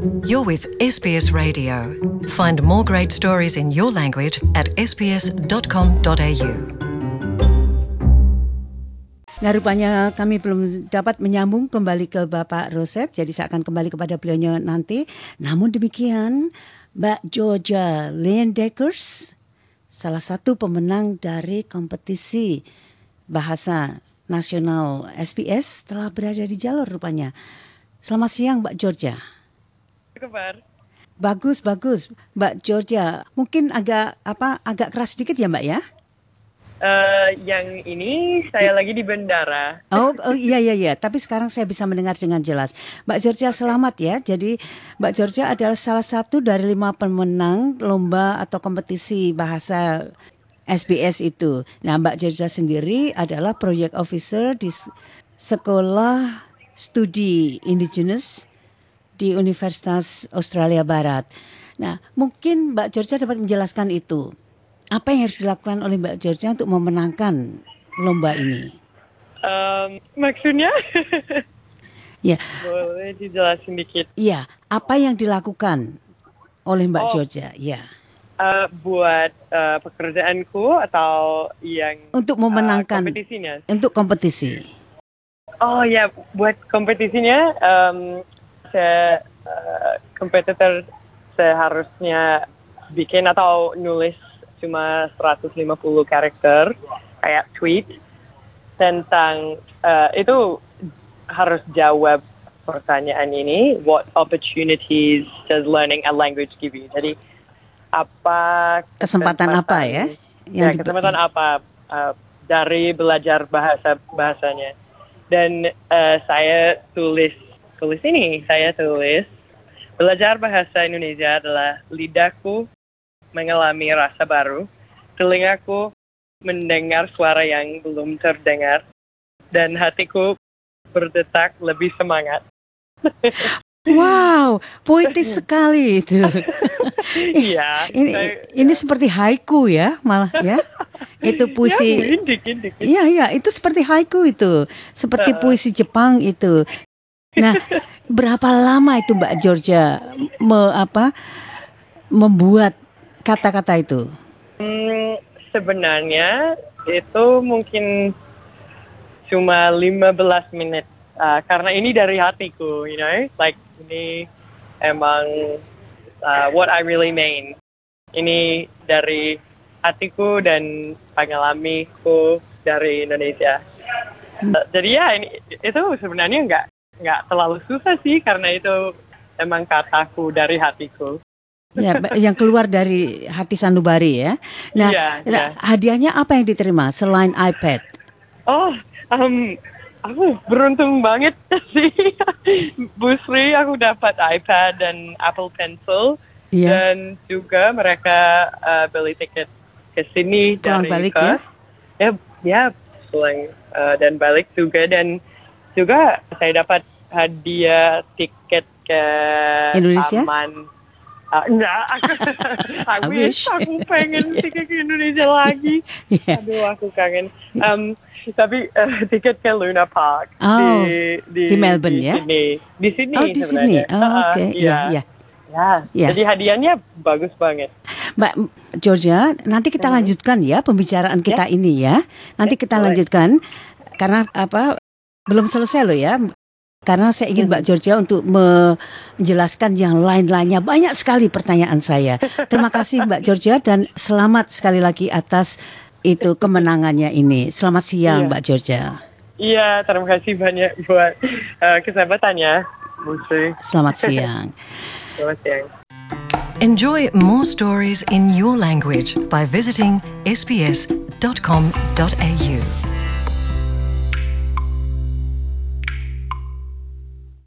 You're with SBS Radio. Find more great stories in your language at sbs.com.au. Nah, rupanya kami belum dapat menyambung kembali ke Bapak Rosek, jadi saya akan kembali kepada beliaunya nanti. Namun demikian, Mbak Georgia Leyendeckers, salah satu pemenang dari kompetisi bahasa nasional SBS, telah berada di jalur rupanya. Selamat siang, Mbak Georgia. Kabar? Bagus. Mbak Georgia, mungkin agak keras sedikit ya, Mbak ya? Yang ini saya lagi di bandara. Oh iya. Tapi sekarang saya bisa mendengar dengan jelas. Mbak Georgia, selamat ya. Jadi Mbak Georgia adalah salah satu dari 5 pemenang lomba atau kompetisi bahasa SBS itu. Nah, Mbak Georgia sendiri adalah Project Officer di Sekolah Studi Indigenous di Universitas Australia Barat. Nah, mungkin Mbak Georgia dapat menjelaskan itu. Apa yang harus dilakukan oleh Mbak Georgia untuk memenangkan lomba ini? Maksudnya? Ya. Boleh dijelasin dikit? Iya, apa yang dilakukan oleh Mbak Georgia? Ya. Buat pekerjaanku atau yang untuk memenangkan kompetisinya? Untuk kompetisi. Oh ya, buat kompetisinya kompetitor seharusnya bikin atau nulis cuma 150 karakter kayak tweet tentang itu harus jawab pertanyaan ini, what opportunities does learning a language give you? Jadi apa kesempatan apa ya? Kesempatan apa dari belajar bahasanya? Dan saya tulis ini. Saya tulis, belajar bahasa Indonesia adalah lidahku mengalami rasa baru, telingaku mendengar suara yang belum terdengar, dan hatiku berdetak lebih semangat. Wow, puitis sekali itu. Iya. Ini seperti haiku ya, malah ya. Itu puisi. Indik. Iya, itu seperti haiku itu. Seperti puisi Jepang itu. Nah, berapa lama itu Mbak Georgia membuat kata-kata itu? Sebenarnya itu mungkin cuma 15 menit. Karena ini dari hatiku, you know, like ini emang what I really mean. Ini dari hatiku dan pengalamanku dari Indonesia. Jadi ya itu sebenarnya nggak terlalu susah sih, karena itu emang kataku dari hatiku. Ya, yang keluar dari hati sanubari ya. Nah, hadiahnya apa yang diterima selain iPad? Aku beruntung banget sih. Bu Sri, aku dapat iPad dan Apple Pencil. Yeah. Dan juga mereka beli tiket ke sini pulang dari balik ya pulang dan balik juga, dan juga saya dapat hadiah tiket ke Indonesia. Enggak, I wish aku pengen tiket ke Indonesia lagi. Yeah. Aduh, aku kangen. Tapi tiket ke Luna Park di Melbourne ya? Di Sydney. Oh, di Sydney. Oke. Iya. Jadi hadiahnya bagus banget. Mbak Georgia, nanti kita lanjutkan ya pembicaraan kita ini ya. Nanti kita lanjutkan karena belum selesai loh ya. Karena saya ingin Mbak Georgia untuk menjelaskan yang lain-lainnya. Banyak sekali pertanyaan saya. Terima kasih Mbak Georgia dan selamat sekali lagi atas itu kemenangannya ini. Selamat siang Mbak Georgia. Iya, terima kasih banyak buat kesahabatannya, Bu Sri. Selamat siang. Selamat siang. Enjoy more stories in your language by visiting sbs.com.au.